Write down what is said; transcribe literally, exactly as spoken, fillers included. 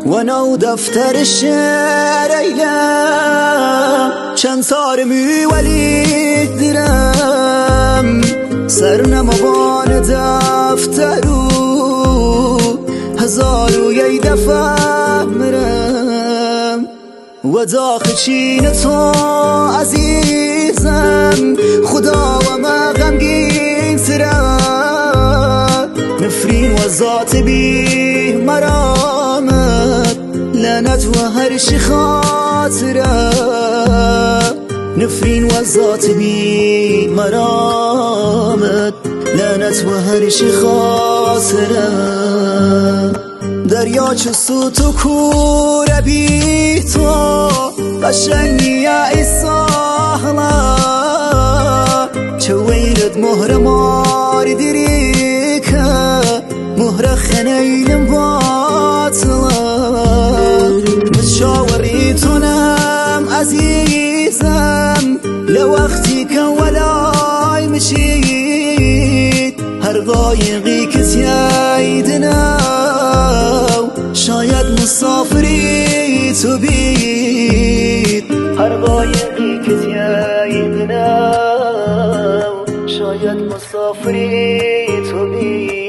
و نو دفتر شعر ایلم چند سار می ولی درم سر نموان دفترو هزارو یی دفعه مرم و داخل چین تو عزیزم خدا و ما غمگین ترم نفرین و ذات بی مرامت لعنت و هر شی خاطره نفرین و ذات بی مرامت لعنت و هر شی خاطره دریا چه سوت و کوره بی تو قشنگی ای ساحله چه ویلت مهر ماری دیری که مهر خنیلم باطله متشاوری تونم عزیزم لوقتی که ولای مشید هر قایقی که تیایدنه شاید مسافری تو بید هر قایقی که تیایدنه شاید مسافری تو بید